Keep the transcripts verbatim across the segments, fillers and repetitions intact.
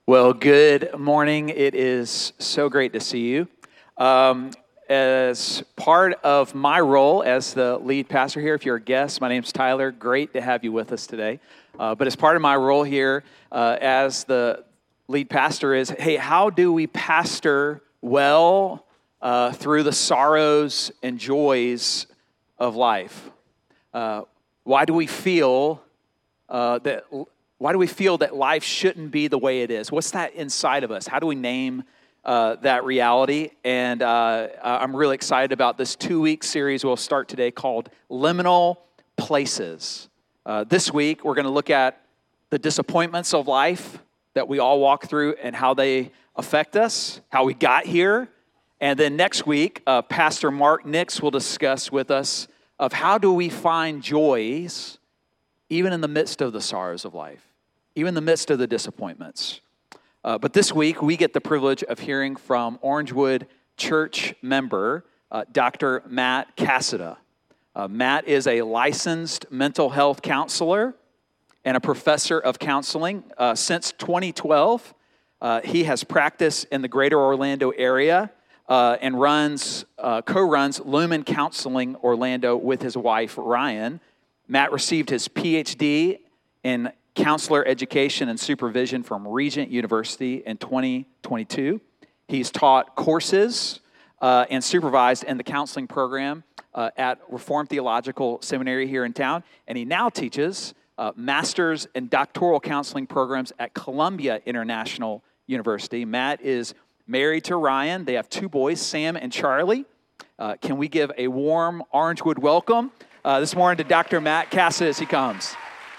Well, good morning. It is so great to see you. Um, as part of my role as the lead pastor here, if you're a guest, my name's Tyler. Great to have you with us today. Uh, but as part of my role here uh, as the lead pastor is, hey, how do we pastor well uh, through the sorrows and joys of life? Uh, why do we feel uh, that... Why do we feel that life shouldn't be the way it is? What's that inside of us? How do we name uh, that reality? And uh, I'm really excited about this two-week series we'll start today called Liminal Places. Uh, this week, we're going to look at the disappointments of life that we all walk through and how they affect us, how we got here. And then next week, uh, Pastor Mark Nix will discuss with us of how do we find joys even in the midst of the sorrows of life, even in the midst of the disappointments. Uh, but this week, we get the privilege of hearing from Orangewood Church member, uh, Doctor Matt Cassada. Uh, Matt is a licensed mental health counselor and a professor of counseling. Uh, since twenty twelve, uh, he has practiced in the greater Orlando area uh, and runs, uh, co-runs Lumen Counseling Orlando with his wife, Ryan. Matt received his P H D in counselor education and supervision from Regent University in twenty twenty-two. He's taught courses uh, and supervised in the counseling program uh, at Reformed Theological Seminary here in town, and he now teaches uh, master's and doctoral counseling programs at Columbia International University. Matt is married to Ryan. They have two boys, Sam and Charlie. Uh, can we give a warm Orangewood welcome Uh, this morning to Doctor Matt Cassada as he comes.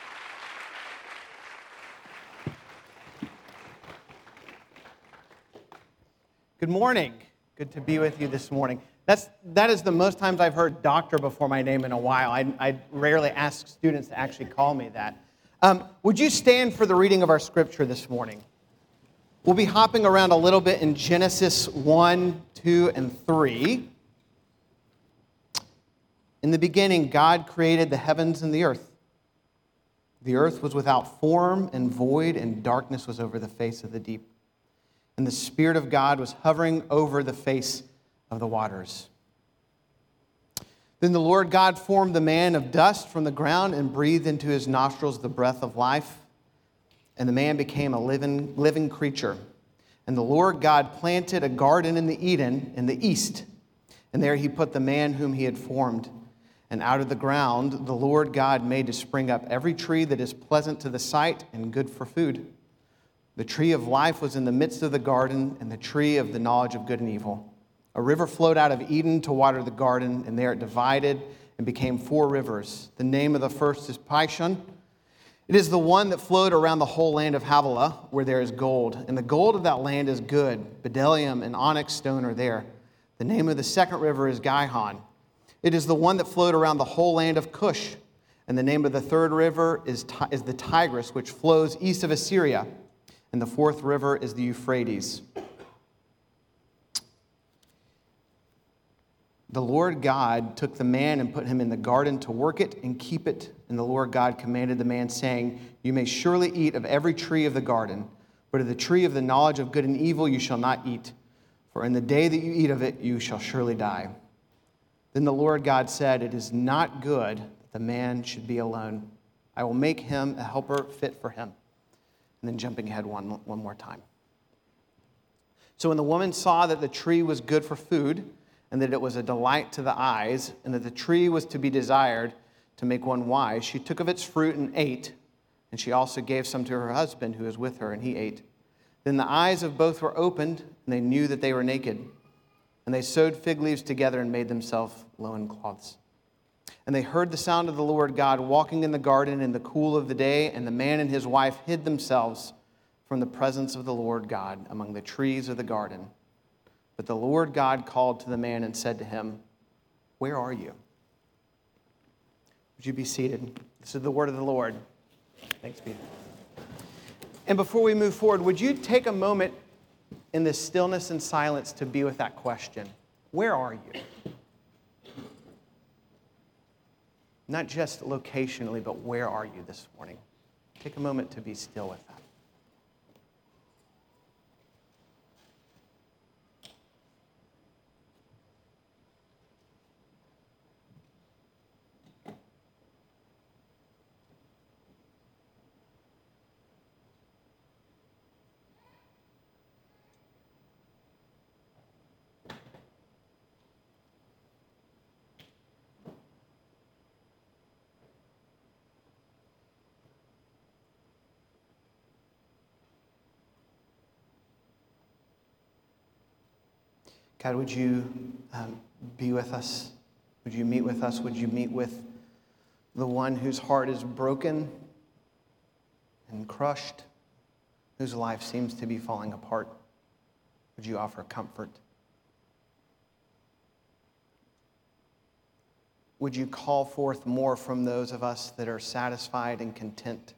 Good morning. Good to be with you this morning. That's, that is the most times I've heard doctor before my name in a while. I, I rarely ask students to actually call me that. Um, would you stand for the reading of our scripture this morning? We'll be hopping around a little bit in Genesis one, two, and three. In the beginning, God created the heavens and the earth. The earth was without form and void, and darkness was over the face of the deep. And the Spirit of God was hovering over the face of the waters. Then the Lord God formed the man of dust from the ground and breathed into his nostrils the breath of life. And the man became a living, living creature. And the Lord God planted a garden in the Eden in the east. And there he put the man whom he had formed. And out of the ground the Lord God made to spring up every tree that is pleasant to the sight and good for food. The tree of life was in the midst of the garden, and the tree of the knowledge of good and evil. A river flowed out of Eden to water the garden, and there it divided and became four rivers. The name of the first is Pishon. It is the one that flowed around the whole land of Havilah, where there is gold. And the gold of that land is good. Bdellium and onyx stone are there. The name of the second river is Gihon. It is the one that flowed around the whole land of Cush. And the name of the third river is, is the Tigris, which flows east of Assyria. And the fourth river is the Euphrates. The Lord God took the man and put him in the garden to work it and keep it. And the Lord God commanded the man, saying, You may surely eat of every tree of the garden, but of the tree of the knowledge of good and evil you shall not eat. For in the day that you eat of it, you shall surely die. Then the Lord God said, It is not good that the man should be alone. I will make him a helper fit for him. And then jumping ahead one, one more time. So when the woman saw that the tree was good for food, and that it was a delight to the eyes, and that the tree was to be desired to make one wise, she took of its fruit and ate, and she also gave some to her husband who was with her, and he ate. Then the eyes of both were opened, and they knew that they were naked. And they sewed fig leaves together and made themselves loincloths. And they heard the sound of the Lord God walking in the garden in the cool of the day, and the man and his wife hid themselves from the presence of the Lord God among the trees of the garden. But the Lord God called to the man and said to him, Where are you? Would you be seated? This is the word of the Lord. Thanks be. And before we move forward, would you take a moment in this stillness and silence to be with that question? Where are you? Not just locationally, but where are you this morning? Take a moment to be still with that. God, would you um, be with us? Would you meet with us? Would you meet with the one whose heart is broken and crushed, whose life seems to be falling apart? Would you offer comfort? Would you call forth more from those of us that are satisfied and content?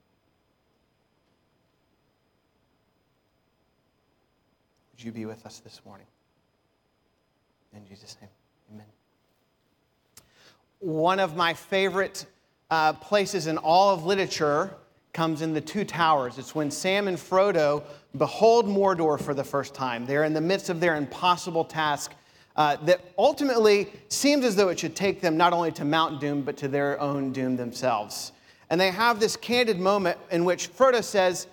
Would you be with us this morning? In Jesus' name, amen. One of my favorite uh, places in all of literature comes in the Two Towers. It's when Sam and Frodo behold Mordor for the first time. They're in the midst of their impossible task uh, that ultimately seems as though it should take them not only to Mount Doom, but to their own doom themselves. And they have this candid moment in which Frodo says,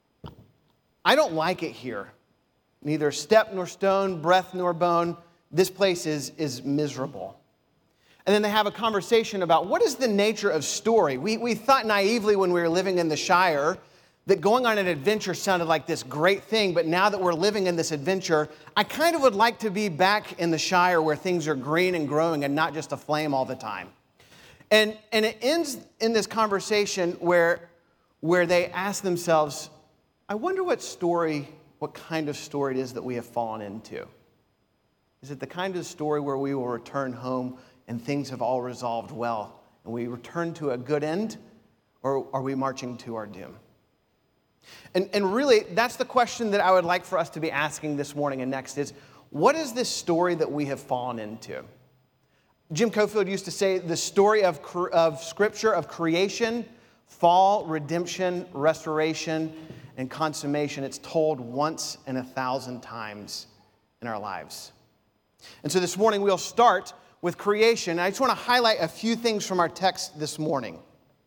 I don't like it here. Neither step nor stone, breath nor bone. This place is, is miserable. And then they have a conversation about what is the nature of story. We, we thought naively when we were living in the Shire that going on an adventure sounded like this great thing, but now that we're living in this adventure, I kind of would like to be back in the Shire where things are green and growing and not just a flame all the time. And, and it ends in this conversation where, where they ask themselves, I wonder what story, what kind of story it is that we have fallen into. Is it the kind of story where we will return home and things have all resolved well and we return to a good end, or are we marching to our doom? And, and really, that's the question that I would like for us to be asking this morning and next is, what is this story that we have fallen into? Jim Cofield used to say the story of, of Scripture, of creation, fall, redemption, restoration, and consummation, it's told once in a thousand times in our lives. And so this morning we'll start with creation. I just want to highlight a few things from our text this morning.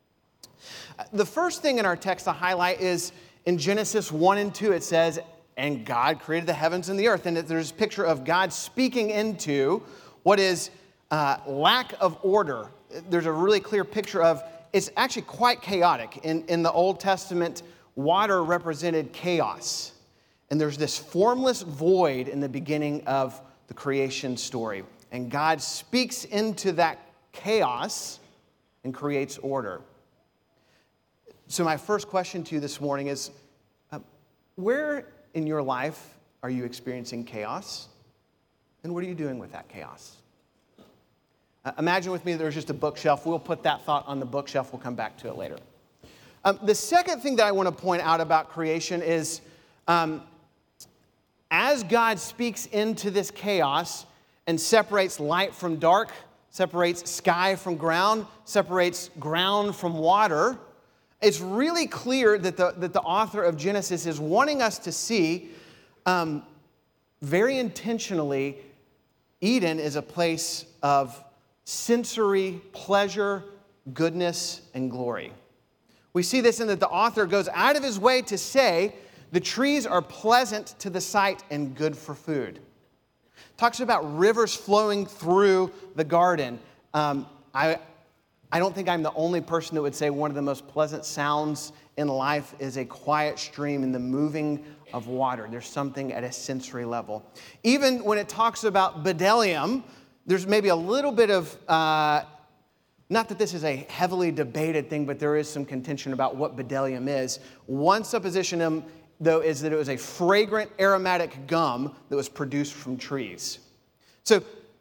The first thing in our text to highlight is in Genesis one and two, it says, and God created the heavens and the earth. And there's a picture of God speaking into what is uh, lack of order. There's a really clear picture of, it's actually quite chaotic. In, in the Old Testament, water represented chaos. And there's this formless void in the beginning of the creation story. And God speaks into that chaos and creates order. So my first question to you this morning is, uh, where in your life are you experiencing chaos? And what are you doing with that chaos? Uh, imagine with me there's just a bookshelf. We'll put that thought on the bookshelf. We'll come back to it later. Um, the second thing that I want to point out about creation is, um, as God speaks into this chaos and separates light from dark, separates sky from ground, separates ground from water, it's really clear that the, that the author of Genesis is wanting us to see um, very intentionally, Eden is a place of sensory pleasure, goodness, and glory. We see this in that the author goes out of his way to say the trees are pleasant to the sight and good for food. Talks about rivers flowing through the garden. Um, I, I don't think I'm the only person that would say one of the most pleasant sounds in life is a quiet stream and the moving of water. There's something at a sensory level. Even when it talks about bdellium, there's maybe a little bit of, uh, not that this is a heavily debated thing, but there is some contention about what bdellium is. One supposition, though, is that it was a fragrant aromatic gum that was produced from trees. So,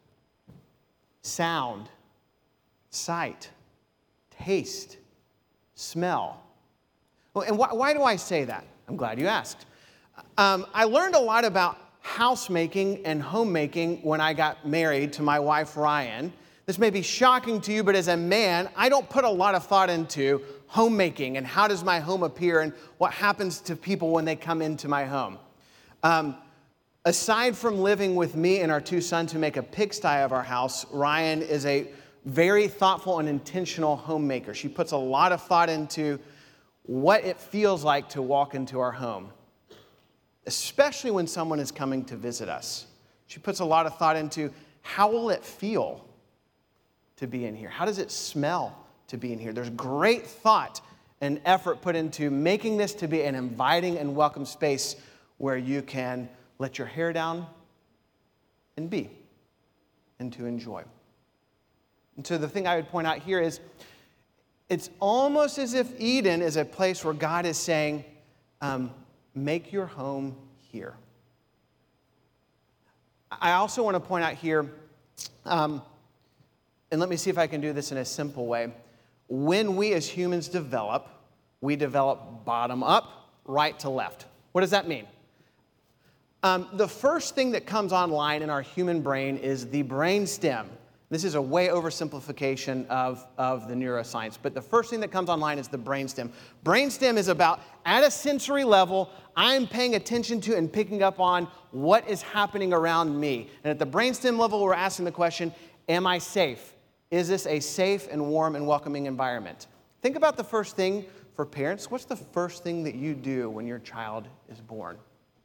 sound, sight, taste, smell. Well, and why, why do I say that? I'm glad you asked. Um, I learned a lot about housemaking and homemaking when I got married to my wife, Ryan. This may be shocking to you, but as a man, I don't put a lot of thought into homemaking and how does my home appear and what happens to people when they come into my home. Um, aside from living with me and our two sons who make a pigsty of our house, Ryan is a very thoughtful and intentional homemaker. She puts a lot of thought into what it feels like to walk into our home, especially when someone is coming to visit us. She puts a lot of thought into how will it feel to be in here? How does it smell to be in here? There's great thought and effort put into making this to be an inviting and welcome space where you can let your hair down, and be and to enjoy. And so the thing I would point out here is it's almost as if Eden is a place where God is saying, um, make your home here. I also want to point out here, um, and let me see if I can do this in a simple way. When we as humans develop, we develop bottom up, right to left. What does that mean? Um, the first thing that comes online in our human brain is the brainstem. This is a way oversimplification of, of the neuroscience, but the first thing that comes online is the brainstem. Brainstem is about, at a sensory level, I'm paying attention to and picking up on what is happening around me. And at the brainstem level, we're asking the question, am I safe? Is this a safe and warm and welcoming environment? Think about the first thing for parents. What's the first thing that you do when your child is born?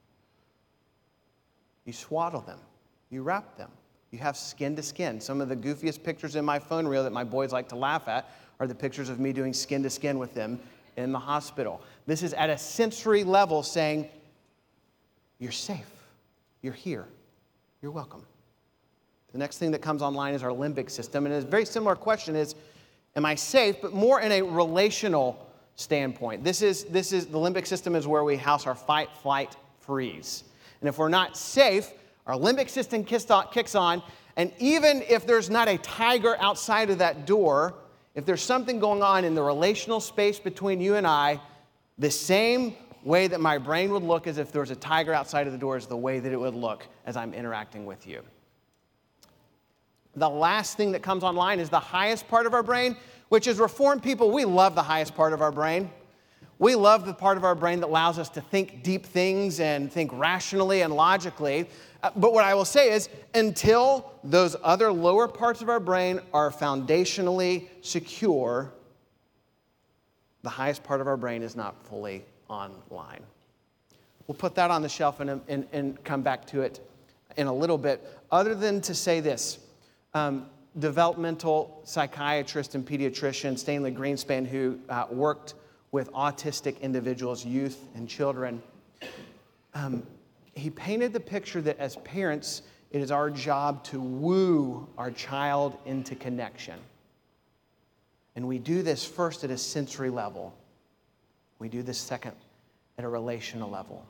You swaddle them. You wrap them. You have skin to skin. Some of the goofiest pictures in my phone reel that my boys like to laugh at are the pictures of me doing skin to skin with them in the hospital. This is at a sensory level saying, you're safe. You're here. You're welcome. The next thing that comes online is our limbic system. And a very similar question is, am I safe? But more in a relational standpoint. This is, this is the limbic system is where we house our fight, flight, freeze. And if we're not safe, our limbic system kicks on, and even if there's not a tiger outside of that door, if there's something going on in the relational space between you and I, the same way that my brain would look as if there was a tiger outside of the door is the way that it would look as I'm interacting with you. The last thing that comes online is the highest part of our brain, which is Reformed people. We love the highest part of our brain. We love the part of our brain that allows us to think deep things and think rationally and logically. Uh, but what I will say is, until those other lower parts of our brain are foundationally secure, the highest part of our brain is not fully online. We'll put that on the shelf and, and, and come back to it in a little bit, other than to say this. Um, developmental psychiatrist and pediatrician Stanley Greenspan, who uh, worked with autistic individuals, youth, and children, um, he painted the picture that as parents, it is our job to woo our child into connection. And we do this first at a sensory level. We do this second at a relational level.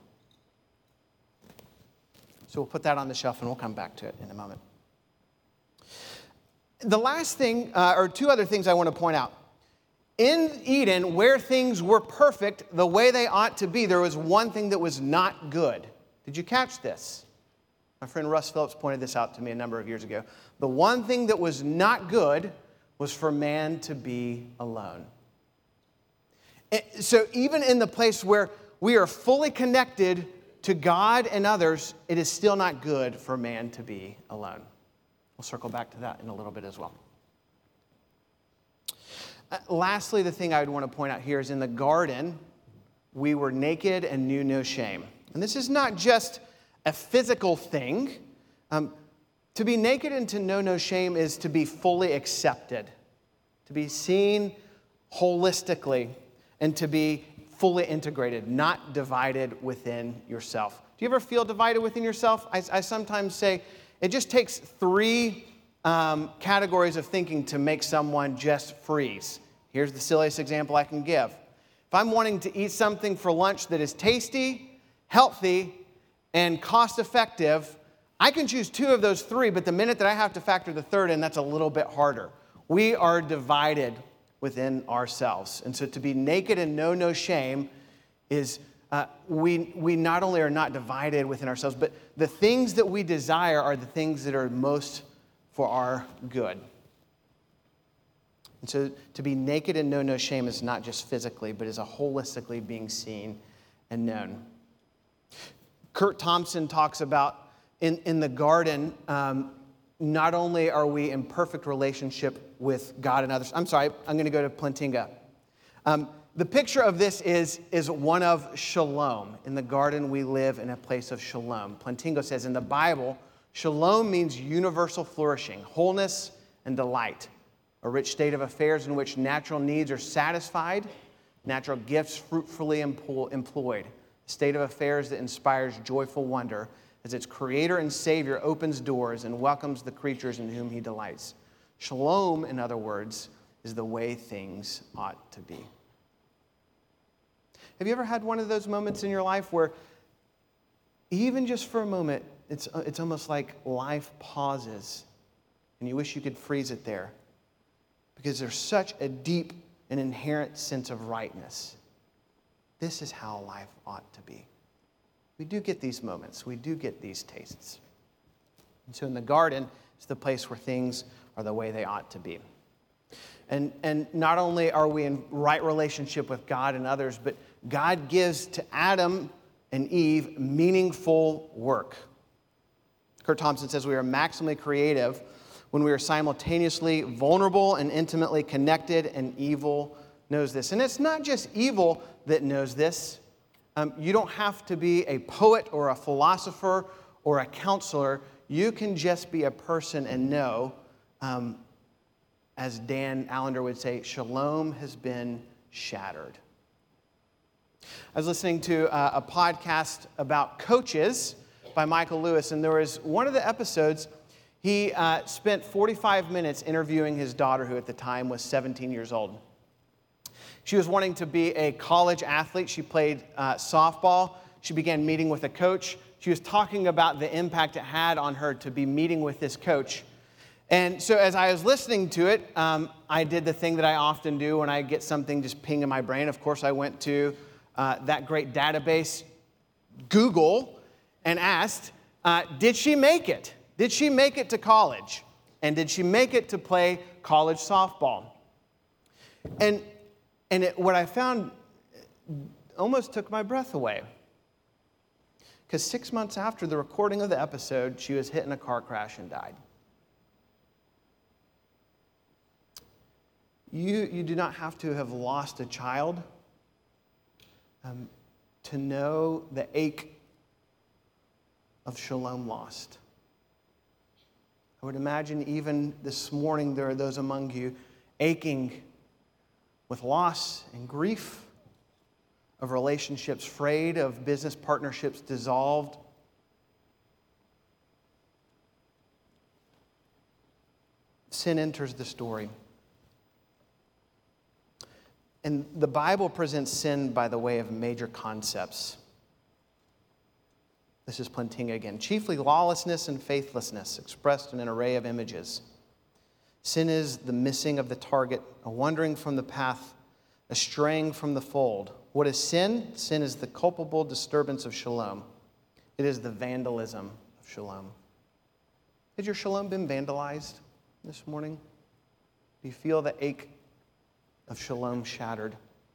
So we'll put that on the shelf and we'll come back to it in a moment. The last thing, uh, or two other things I want to point out. In Eden, where things were perfect the way they ought to be, there was one thing that was not good. Did you catch this? My friend Russ Phillips pointed this out to me a number of years ago. The one thing that was not good was for man to be alone. So even in the place where we are fully connected to God and others, it is still not good for man to be alone. We'll circle back to that in a little bit as well. Uh, lastly, the thing I would want to point out here is in the garden, we were naked and knew no shame. And this is not just a physical thing. Um, to be naked and to know no shame is to be fully accepted, to be seen holistically, and to be fully integrated, not divided within yourself. Do you ever feel divided within yourself? I, I sometimes say it just takes three um, categories of thinking to make someone just freeze. Here's the silliest example I can give. If I'm wanting to eat something for lunch that is tasty, healthy, and cost-effective, I can choose two of those three, but the minute that I have to factor the third in, that's a little bit harder. We are divided within ourselves. And so to be naked and know no shame is uh, we, we not only are not divided within ourselves, but the things that we desire are the things that are most for our good. And so to be naked and know no shame is not just physically, but is a holistically being seen and known. Kurt Thompson talks about in, in the garden, um, not only are we in perfect relationship with God and others. I'm sorry, I'm going to go to Plantinga. Um, the picture of this is, is one of shalom. In the garden, we live in a place of shalom. Plantinga says in the Bible, shalom means universal flourishing, wholeness, and delight. A rich state of affairs in which natural needs are satisfied, natural gifts fruitfully employed. A state of affairs that inspires joyful wonder, as its creator and savior opens doors and welcomes the creatures in whom he delights. Shalom, in other words, is the way things ought to be. Have you ever had one of those moments in your life where even just for a moment, it's, it's almost like life pauses and you wish you could freeze it there because there's such a deep and inherent sense of rightness? This is how life ought to be. We do get these moments. We do get these tastes. And so in the garden, it's the place where things are the way they ought to be. And, and not only are we in right relationship with God and others, but God gives to Adam and Eve meaningful work. Kurt Thompson says we are maximally creative when we are simultaneously vulnerable and intimately connected, and evil knows this. And it's not just evil that knows this. Um, you don't have to be a poet or a philosopher or a counselor. You can just be a person and know, um, as Dan Allender would say, shalom has been shattered. I was listening to uh, a podcast about coaches by Michael Lewis, and there was one of the episodes, he uh, spent forty-five minutes interviewing his daughter, who at the time was seventeen years old. She was wanting to be a college athlete. She played uh, softball. She began meeting with a coach. She was talking about the impact it had on her to be meeting with this coach. And so as I was listening to it, um, I did the thing that I often do when I get something just ping in my brain. Of course, I went to uh, that great database, Google, and asked, uh, did she make it? Did she make it to college? And did she make it to play college softball? And, and it, what I found almost took my breath away. Because six months after the recording of the episode, she was hit in a car crash and died. You, you do not have to have lost a child um, to know the ache of shalom lost. I would imagine even this morning there are those among you aching with loss and grief, of relationships frayed, of business partnerships dissolved. Sin enters the story. And the Bible presents sin by the way of major concepts. This is Plantinga again. Chiefly lawlessness and faithlessness, expressed in an array of images. Sin is the missing of the target, a wandering from the path, a straying from the fold. What is sin? Sin is the culpable disturbance of shalom. It is the vandalism of shalom. Has your shalom been vandalized this morning? Do you feel the ache of shalom shattered?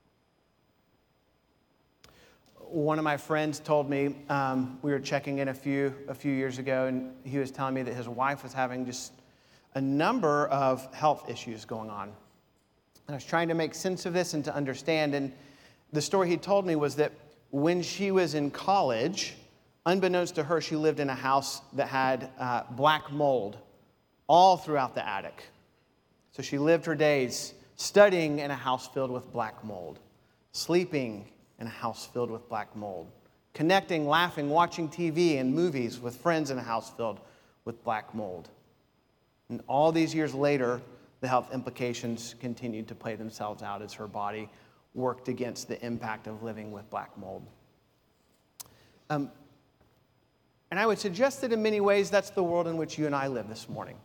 One of my friends told me, um, we were checking in a few a few years ago, and he was telling me that his wife was having just a number of health issues going on. And I was trying to make sense of this and to understand, and the story he told me was that when she was in college, unbeknownst to her, she lived in a house that had uh, black mold all throughout the attic. So she lived her days studying in a house filled with black mold, sleeping in a house filled with black mold, connecting, laughing, watching T V and movies with friends in a house filled with black mold. And all these years later, the health implications continued to play themselves out as her body worked against the impact of living with black mold. Um, and I would suggest that in many ways, that's the world in which you and I live this morning.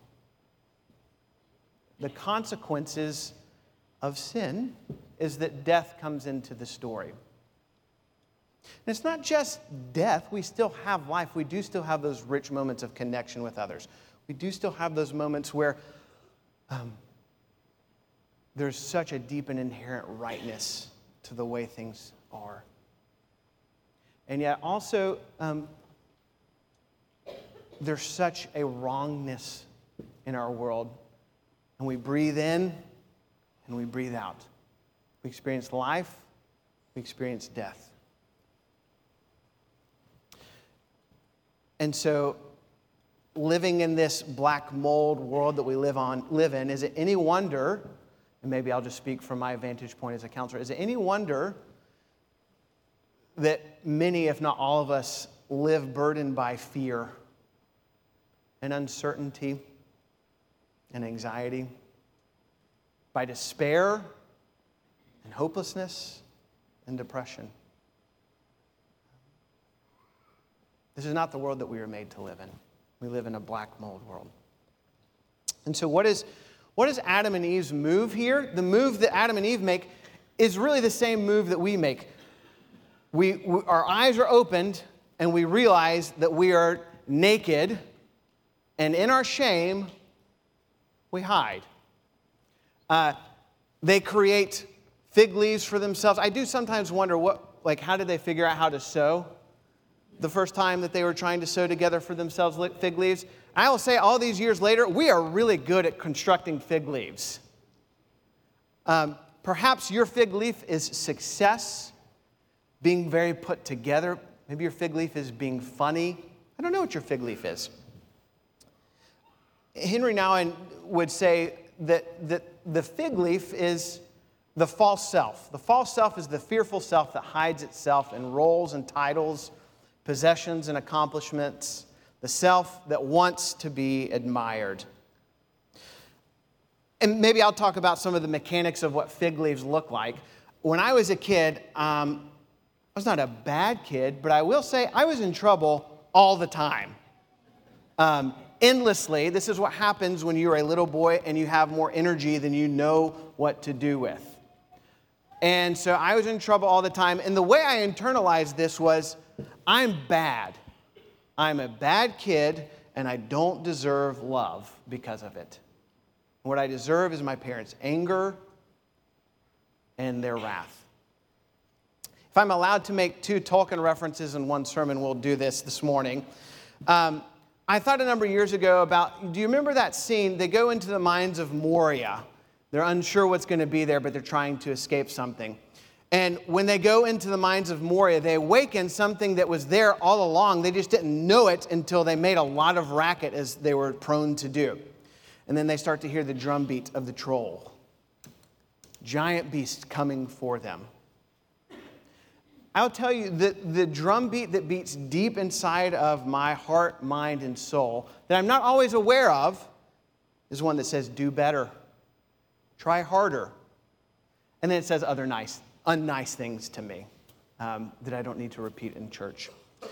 The consequences of sin is that death comes into the story. And it's not just death. We still have life. We do still have those rich moments of connection with others. We do still have those moments where um, there's such a deep and inherent rightness to the way things are. And yet also, um, there's such a wrongness in our world. And we breathe in and we breathe out. We experience life, we experience death. And so, living in this black mold world that we live on, live in, is it any wonder, and maybe I'll just speak from my vantage point as a counselor, is it any wonder that many, if not all of us, live burdened by fear and uncertainty and anxiety, by despair and hopelessness and depression. This is not the world that we were made to live in. We live in a black mold world. And so what is, what is Adam and Eve's move here? The move that Adam and Eve make is really the same move that we make. We, we our eyes are opened and we realize that we are naked, and in our shame, we hide. Uh, they create fig leaves for themselves. I do sometimes wonder what, like, how did they figure out how to sew the first time that they were trying to sew together for themselves fig leaves? I will say, all these years later, we are really good at constructing fig leaves. Um, perhaps your fig leaf is success, being very put together. Maybe your fig leaf is being funny. I don't know what your fig leaf is. Henry Nouwen would say that, that the fig leaf is the false self. The false self is the fearful self that hides itself in roles and titles, possessions and accomplishments, the self that wants to be admired. And maybe I'll talk about some of the mechanics of what fig leaves look like. When I was a kid, um, I was not a bad kid, but I will say I was in trouble all the time. Um, endlessly. This is what happens when you're a little boy and you have more energy than you know what to do with. And so I was in trouble all the time. And the way I internalized this was, I'm bad. I'm a bad kid, and I don't deserve love because of it. What I deserve is my parents' anger and their wrath. If I'm allowed to make two Tolkien references in one sermon, we'll do this this morning. Um, I thought a number of years ago about, do you remember that scene? They go into the mines of Moria. They're unsure what's going to be there, but they're trying to escape something. And when they go into the mines of Moria, they awaken something that was there all along. They just didn't know it until they made a lot of racket, as they were prone to do. And then they start to hear the drumbeat of the troll. Giant beast coming for them. I'll tell you that the drumbeat that beats deep inside of my heart, mind, and soul, that I'm not always aware of, is one that says, do better. Try harder. And then it says other nice, unnice things to me um, that I don't need to repeat in church.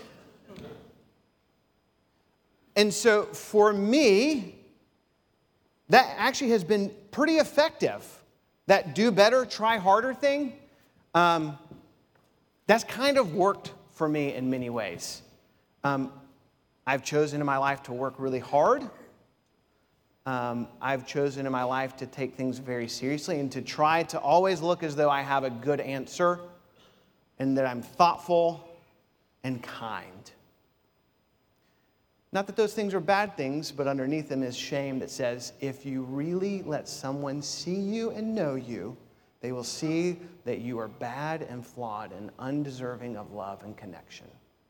And so for me, that actually has been pretty effective. That do better, try harder thing, um, that's kind of worked for me in many ways. Um, I've chosen in my life to work really hard. Um, I've chosen in my life to take things very seriously and to try to always look as though I have a good answer and that I'm thoughtful and kind. Not that those things are bad things, but underneath them is shame that says, if you really let someone see you and know you, they will see that you are bad and flawed and undeserving of love and connection.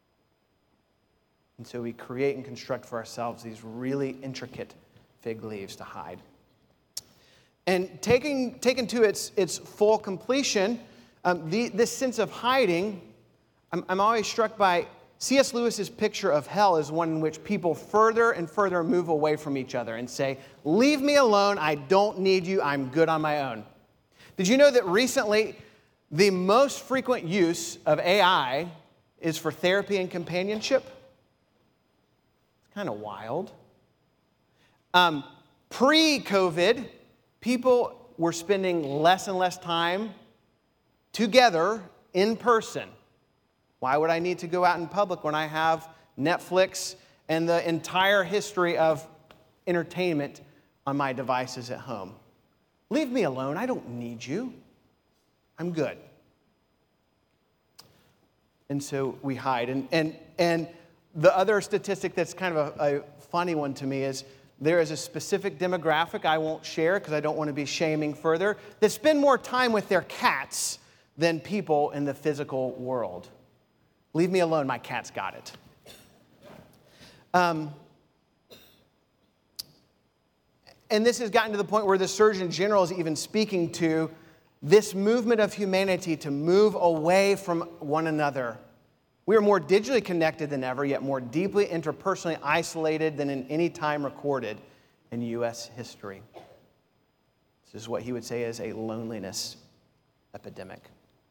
And so we create and construct for ourselves these really intricate fig leaves to hide. And taking, taken to its, its full completion, um, the, this sense of hiding, I'm, I'm always struck by C S Lewis's picture of hell is one in which people further and further move away from each other and say, leave me alone, I don't need you, I'm good on my own. Did you know that recently the most frequent use of A I is for therapy and companionship? It's kind of wild. Um, pre-COVID, people were spending less and less time together in person. Why would I need to go out in public when I have Netflix and the entire history of entertainment on my devices at home? Leave me alone. I don't need you. I'm good. And so we hide. And, and, and the other statistic that's kind of a, a funny one to me is there is a specific demographic I won't share because I don't want to be shaming further that spend more time with their cats than people in the physical world. Leave me alone. My cat's got it. Um, And this has gotten to the point where the Surgeon General is even speaking to this movement of humanity to move away from one another. We are more digitally connected than ever, yet more deeply interpersonally isolated than in any time recorded in U S history. This is what he would say is a loneliness epidemic.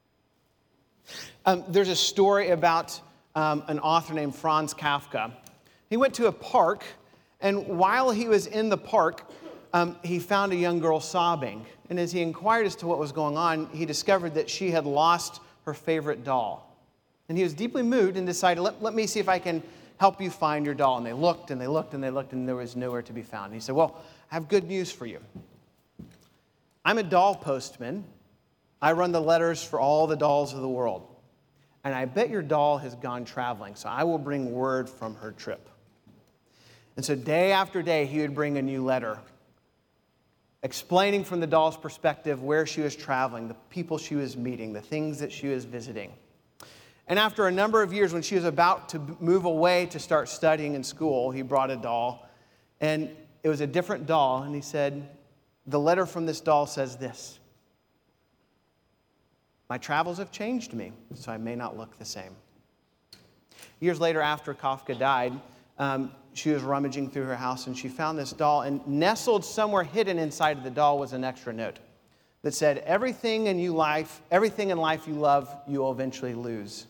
Um, there's a story about um, an author named Franz Kafka. He went to a park, and while he was in the park, um, he found a young girl sobbing. And as he inquired as to what was going on, he discovered that she had lost her favorite doll. And he was deeply moved and decided, let, let me see if I can help you find your doll. And they looked and they looked and they looked, and there was nowhere to be found. And he said, well, I have good news for you. I'm a doll postman. I run the letters for all the dolls of the world. And I bet your doll has gone traveling, so I will bring word from her trip. And so day after day, he would bring a new letter, explaining from the doll's perspective where she was traveling, the people she was meeting, the things that she was visiting. And after a number of years, when she was about to move away to start studying in school, he brought a doll, and it was a different doll, and he said, the letter from this doll says this: my travels have changed me, so I may not look the same. Years later, after Kafka died, um, she was rummaging through her house, and she found this doll, and nestled somewhere hidden inside of the doll was an extra note that said, everything in you life, everything in life you love, you will eventually lose.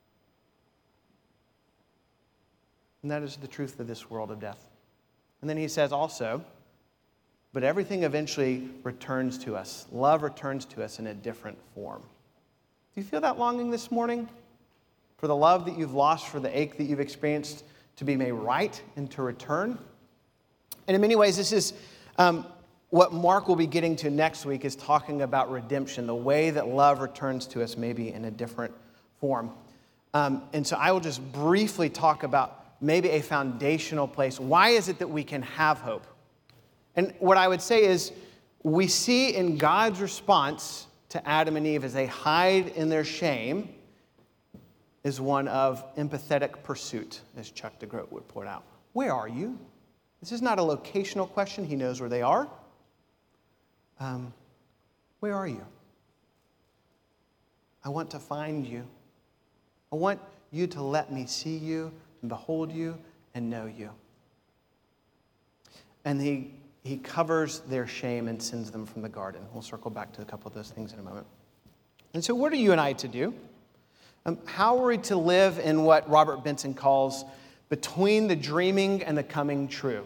And that is the truth of this world of death. And then he says also, but everything eventually returns to us. Love returns to us in a different form. Do you feel that longing this morning? For the love that you've lost, for the ache that you've experienced to be made right and to return? And in many ways, this is um, what Mark will be getting to next week, is talking about redemption, the way that love returns to us maybe in a different form. Um, and so I will just briefly talk about maybe a foundational place. Why is it that we can have hope? And what I would say is, we see in God's response to Adam and Eve as they hide in their shame is one of empathetic pursuit, as Chuck DeGroat would point out. Where are you? This is not a locational question. He knows where they are. Um, where are you? I want to find you. I want you to let me see you and behold you and know you. And he, he covers their shame and sends them from the garden. We'll circle back to a couple of those things in a moment. And so what are you and I to do? Um, how are we to live in what Robert Benson calls between the dreaming and the coming true?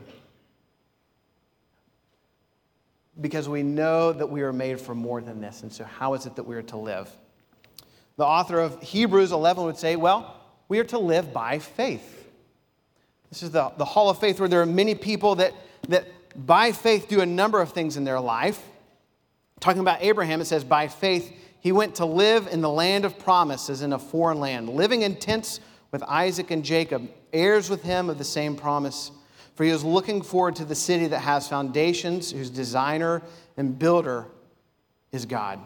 Because we know that we are made for more than this. And so how is it that we are to live? The author of Hebrews eleven would say, well, we are to live by faith. This is the, the hall of faith, where there are many people that, that by faith do a number of things in their life. Talking about Abraham, it says, by faith he went to live in the land of promise, as in a foreign land, living in tents with Isaac and Jacob, heirs with him of the same promise. For he was looking forward to the city that has foundations, whose designer and builder is God.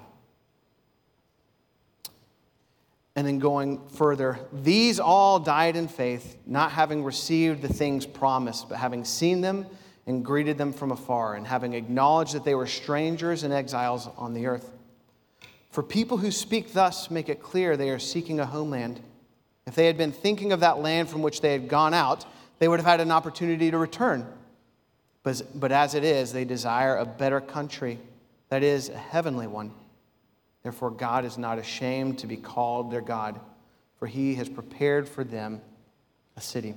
And then going further, these all died in faith, not having received the things promised, but having seen them and greeted them from afar, and having acknowledged that they were strangers and exiles on the earth. For people who speak thus make it clear they are seeking a homeland. If they had been thinking of that land from which they had gone out, they would have had an opportunity to return. But, but as it is, they desire a better country, that is, a heavenly one. Therefore, God is not ashamed to be called their God, for he has prepared for them a city.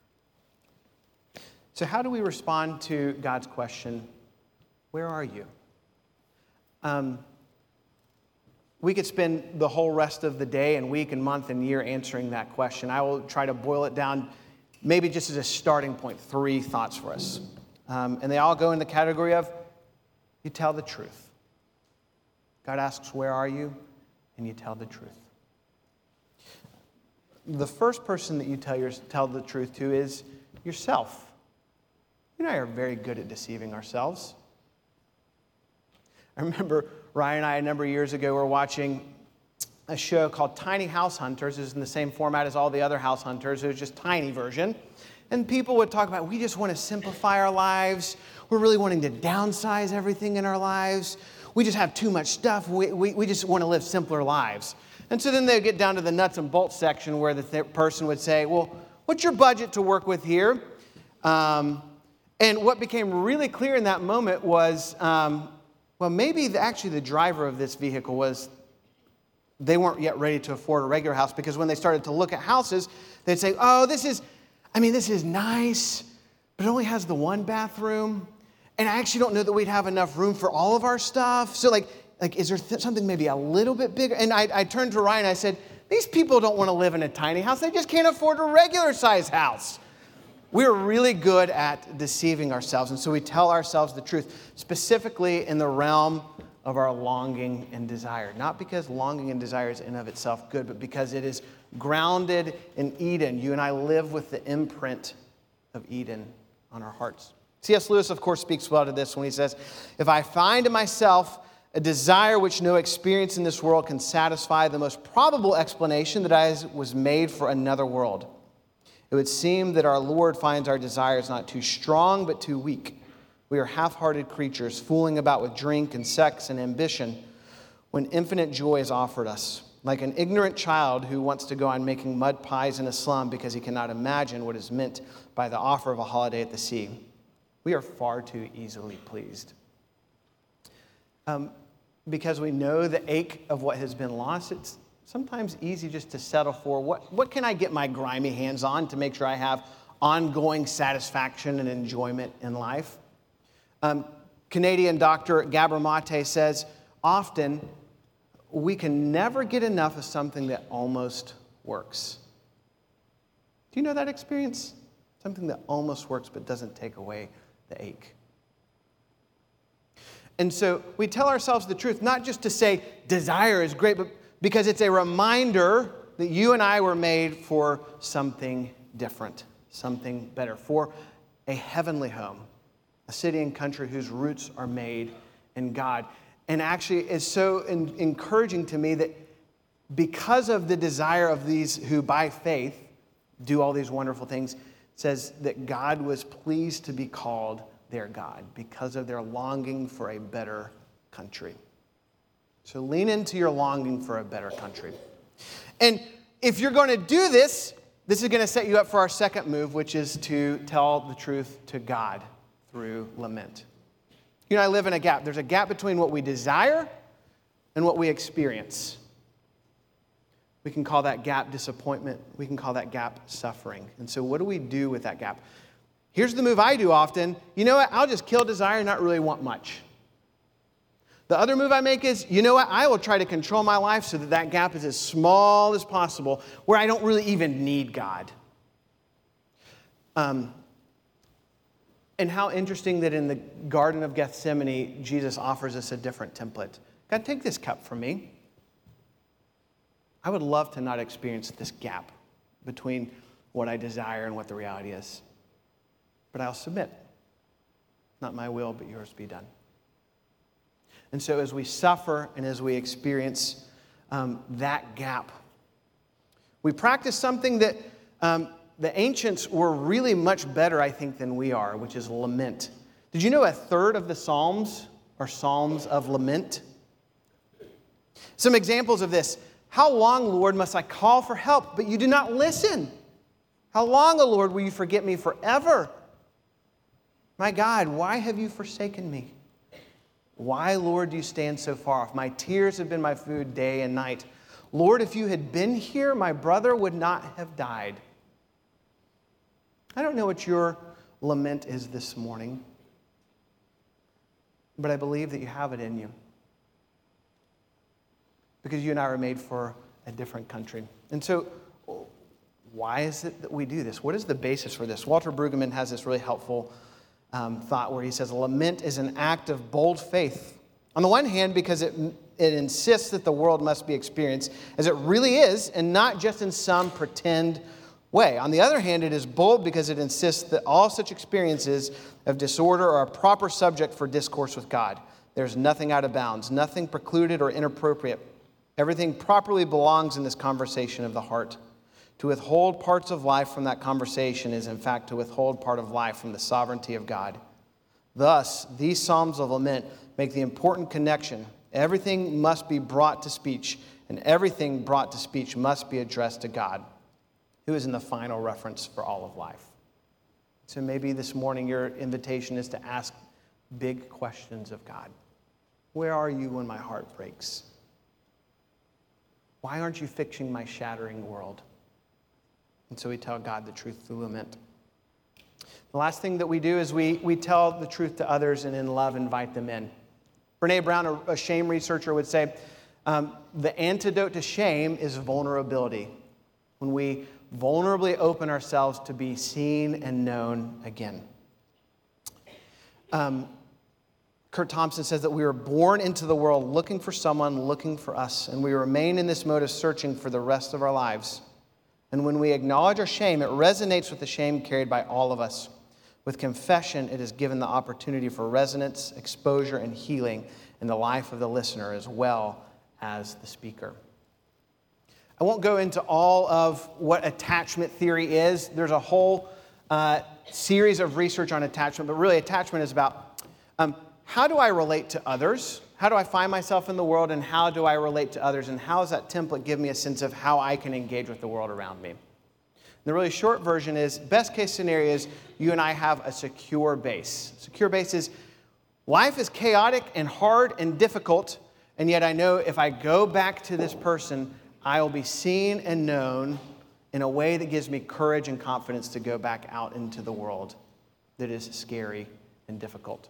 So how do we respond to God's question, where are you? Um, we could spend the whole rest of the day and week and month and year answering that question. I will try to boil it down maybe just as a starting point, three thoughts for us. Um, and they all go in the category of, you tell the truth. God asks, where are you? And you tell the truth. The first person that you tell, your, tell the truth to is yourself. You and I are very good at deceiving ourselves. I remember Ryan and I, a number of years ago, were watching a show called Tiny House Hunters. It was in the same format as all the other House Hunters. It was just tiny version. And people would talk about, we just want to simplify our lives. We're really wanting to downsize everything in our lives. We just have too much stuff. We, we, we just want to live simpler lives. And so then they get down to the nuts and bolts section where the th- person would say, well, what's your budget to work with here? Um, and what became really clear in that moment was, um, well, maybe the, actually the driver of this vehicle was, they weren't yet ready to afford a regular house, because when they started to look at houses, they'd say, oh, this is, I mean, this is nice, but it only has the one bathroom. And I actually don't know that we'd have enough room for all of our stuff. So like, like is there th- something maybe a little bit bigger? And I, I turned to Ryan and I said, these people don't want to live in a tiny house. They just can't afford a regular size house. We're really good at deceiving ourselves. And so we tell ourselves the truth, specifically in the realm of our longing and desire. Not because longing and desire is in of itself good, but because it is grounded in Eden. You and I live with the imprint of Eden on our hearts. C S Lewis, of course, speaks well to this when he says, if I find in myself a desire which no experience in this world can satisfy, the most probable explanation that I was made for another world. It would seem that our Lord finds our desires not too strong, but too weak. We are half-hearted creatures, fooling about with drink and sex and ambition, when infinite joy is offered us. Like an ignorant child who wants to go on making mud pies in a slum because he cannot imagine what is meant by the offer of a holiday at the sea. We are far too easily pleased. Um, because we know the ache of what has been lost, it's sometimes easy just to settle for what, what can I get my grimy hands on to make sure I have ongoing satisfaction and enjoyment in life. Um, Canadian doctor Gabor Mate says, often we can never get enough of something that almost works. Do you know that experience? Something that almost works but doesn't take away the ache. And so we tell ourselves the truth, not just to say desire is great, but because it's a reminder that you and I were made for something different, something better, for a heavenly home, a city and country whose roots are made in God. And actually it's so in- encouraging to me that because of the desire of these who by faith do all these wonderful things, says that God was pleased to be called their God because of their longing for a better country. So lean into your longing for a better country. And if you're going to do this, this is going to set you up for our second move, which is to tell the truth to God through lament. You and I live in a gap. There's a gap between what we desire and what we experience. We can call that gap disappointment. We can call that gap suffering. And so what do we do with that gap? Here's the move I do often. You know what? I'll just kill desire and not really want much. The other move I make is, you know what? I will try to control my life so that that gap is as small as possible, where I don't really even need God. Um, and how interesting that in the Garden of Gethsemane, Jesus offers us a different template. God, take this cup from me. I would love to not experience this gap between what I desire and what the reality is. But I'll submit. Not my will, but yours be done. And so as we suffer and as we experience um, that gap, we practice something that um, the ancients were really much better, I think, than we are, which is lament. Did you know a third of the Psalms are Psalms of lament? Some examples of this. How long, Lord, must I call for help, but you do not listen? How long, O Lord, will you forget me forever? My God, why have you forsaken me? Why, Lord, do you stand so far off? My tears have been my food day and night. Lord, if you had been here, my brother would not have died. I don't know what your lament is this morning, but I believe that you have it in you. Because you and I were made for a different country. And so, why is it that we do this? What is the basis for this? Walter Brueggemann has this really helpful um, thought where he says, lament is an act of bold faith. On the one hand, because it, it insists that the world must be experienced as it really is, and not just in some pretend way. On the other hand, it is bold because it insists that all such experiences of disorder are a proper subject for discourse with God. There's nothing out of bounds, nothing precluded or inappropriate. Everything properly belongs in this conversation of the heart. To withhold parts of life from that conversation is, in fact, to withhold part of life from the sovereignty of God. Thus, these Psalms of lament make the important connection. Everything must be brought to speech, and everything brought to speech must be addressed to God, who is in the final reference for all of life. So maybe this morning your invitation is to ask big questions of God. Where are you when my heart breaks? Why aren't you fixing my shattering world? And so we tell God the truth through lament. The last thing that we do is we, we tell the truth to others and in love invite them in. Brene Brown, a, a shame researcher, would say, um, the antidote to shame is vulnerability. When we vulnerably open ourselves to be seen and known again. Um, Kurt Thompson says that we were born into the world looking for someone, looking for us, and we remain in this mode of searching for the rest of our lives. And when we acknowledge our shame, it resonates with the shame carried by all of us. With confession, it is given the opportunity for resonance, exposure, and healing in the life of the listener as well as the speaker. I won't go into all of what attachment theory is. There's a whole uh, series of research on attachment, but really attachment is about um, how do I relate to others? How do I find myself in the world, and how do I relate to others? And how does that template give me a sense of how I can engage with the world around me? The really short version is, best case scenario is you and I have a secure base. Secure base is, life is chaotic and hard and difficult, and yet I know if I go back to this person, I will be seen and known in a way that gives me courage and confidence to go back out into the world that is scary and difficult.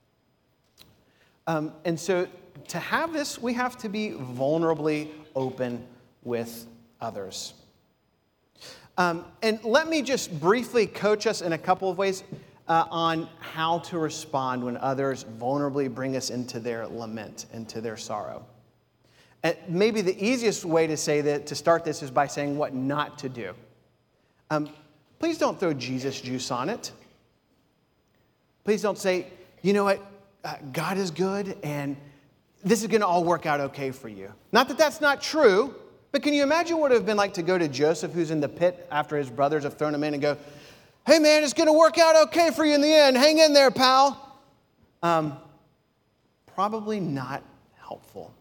Um, and so to have this, we have to be vulnerably open with others. Um, and let me just briefly coach us in a couple of ways uh, on how to respond when others vulnerably bring us into their lament, into their sorrow. And maybe the easiest way to say that, to start this, is by saying what not to do. Um, please don't throw Jesus juice on it. Please don't say, you know what, uh, God is good and this is going to all work out okay for you. Not that that's not true, but can you imagine what it would have been like to go to Joseph, who's in the pit after his brothers have thrown him in, and go, hey man, it's going to work out okay for you in the end. Hang in there, pal. Um, probably not helpful.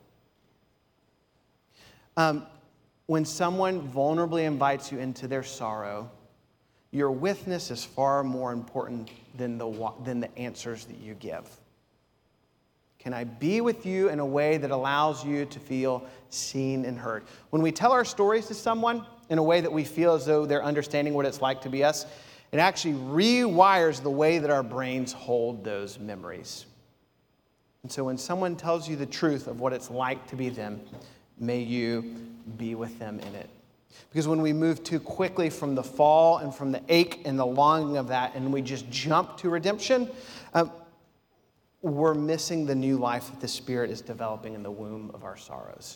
Um, when someone vulnerably invites you into their sorrow, your witness is far more important than the, than the answers that you give. Can I be with you in a way that allows you to feel seen and heard? When we tell our stories to someone in a way that we feel as though they're understanding what it's like to be us, it actually rewires the way that our brains hold those memories. And so when someone tells you the truth of what it's like to be them, may you be with them in it. Because when we move too quickly from the fall and from the ache and the longing of that, and we just jump to redemption, uh, we're missing the new life that the Spirit is developing in the womb of our sorrows.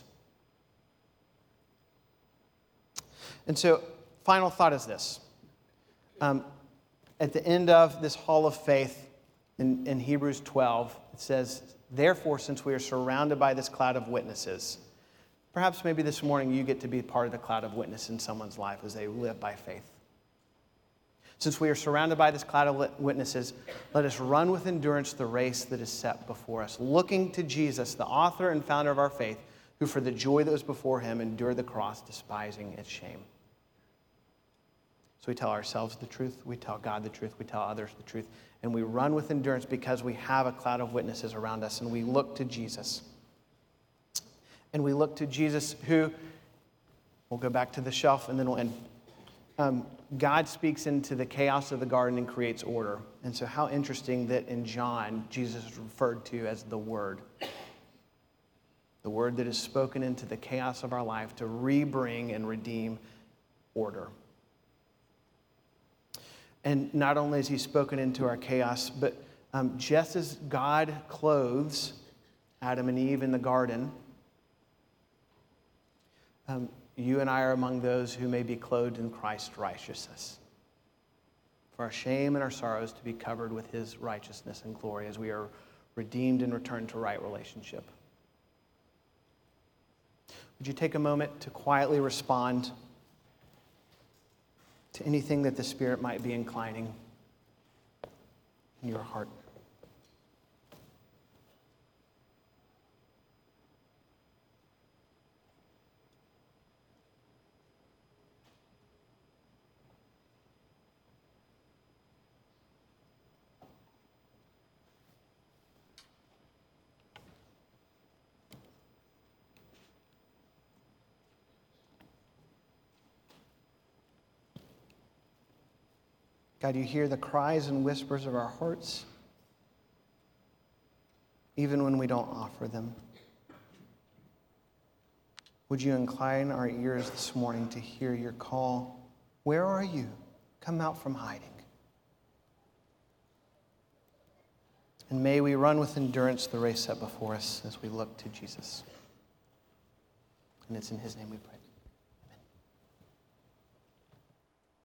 And so, final thought is this. Um, at the end of this hall of faith in, in Hebrews twelve, it says, therefore, since we are surrounded by this cloud of witnesses, perhaps maybe this morning you get to be part of the cloud of witness in someone's life as they live by faith. Since we are surrounded by this cloud of witnesses, let us run with endurance the race that is set before us, looking to Jesus, the author and founder of our faith, who for the joy that was before him endured the cross, despising its shame. So we tell ourselves the truth, we tell God the truth, we tell others the truth, and we run with endurance because we have a cloud of witnesses around us, and we look to Jesus. And we look to Jesus who, we'll go back to the shelf and then we'll end. Um, God speaks into the chaos of the garden and creates order. And so how interesting that in John, Jesus is referred to as the Word. The Word that is spoken into the chaos of our life to rebring and redeem order. And not only is he spoken into our chaos, but um, just as God clothes Adam and Eve in the garden, um, you and I are among those who may be clothed in Christ's righteousness. For our shame and our sorrows to be covered with his righteousness and glory as we are redeemed and returned to right relationship. Would you take a moment to quietly respond to anything that the Spirit might be inclining in your heart? God, you hear the cries and whispers of our hearts, even when we don't offer them. Would you incline our ears this morning to hear your call? Where are you? Come out from hiding. And may we run with endurance the race set before us as we look to Jesus. And it's in his name we pray.